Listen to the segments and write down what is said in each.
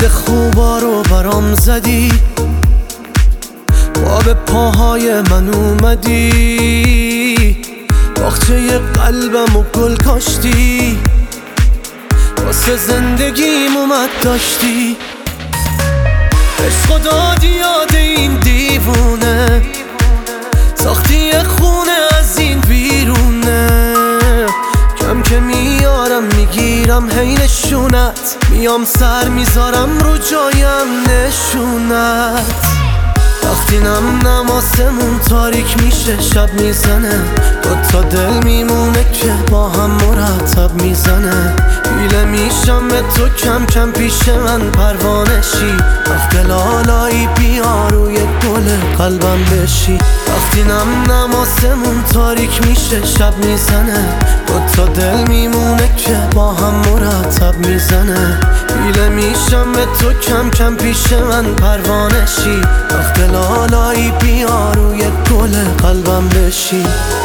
گل خوبا رو برام زدی، با به پاهای من اومدی، باغچه قلبم و گل کاشتی، واسه زندگیم اومد داشتی. عشق دادی یاد این دیوونه، ساختی خونه از این بیرونه. کم که میارم میگیرم هی نشونت، میام سر میذارم رو جایم نشونت. وقتی نم آسمون تاریک میشه شب میزنه، دوتا دل میمونه که با هم مرتب میزنه. پیله میشم به تو کم کم پیش من پروانه شی، وقت لالایی بیا روی گل قلبم بشی. وقتی نم آسمون تاریک میشه شب میزنه، دوتا دل میمونه که با هم مرتب میزنه. پیله میشم به تو کم کم پیش من پروانه شی، وقت لالایی بیا روی گل قلبم بشی.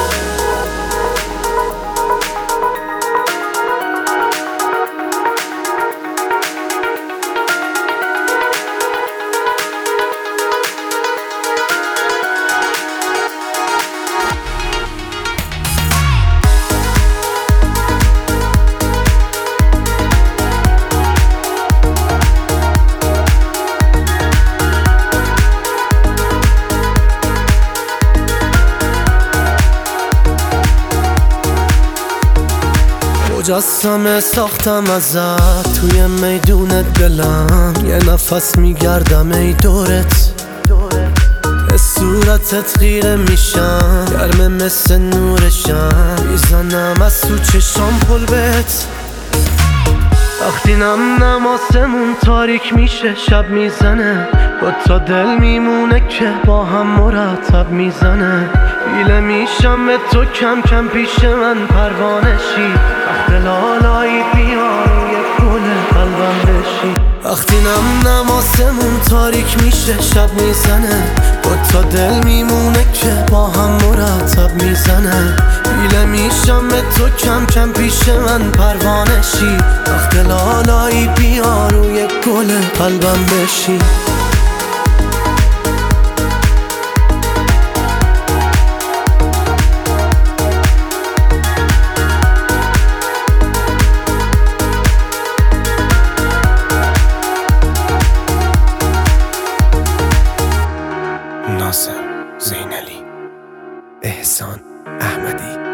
مجسمه ساختم ازت توی میدون دلم، یه نفس میگردم ای دورت، به صورتت خیره میشم، گرمه مثل نورشم، میزنم از تو چشام قلبت. وقتی نم آسمون تاریک میشه شب میزنه، دوتا دل میمونه که با هم مرتب میزنه. پیله میشم به تو کم کم پیش من پروانه شی، وقت لالایی بیا روی گل قلبم بشی. وقتی نم آسمون تاریک میشه شب میزنه، دوتا دل میمونه که با هم مرتب میزنه. پیله میشم به تو کم کم پیش من پروانه شی، وقت لالایی بیا روی گل قلبم بشی. ناصر زینالی، احسان احمدی.